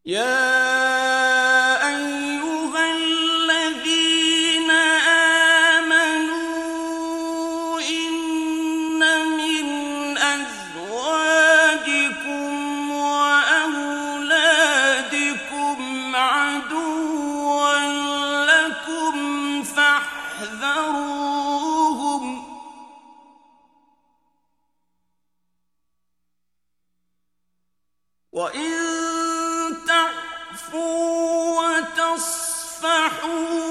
يا أيها الذين آمنوا إن من أزواجكم وأولادكم عدوا لكم فاحذروهم وإن تعفوا وتصفحوا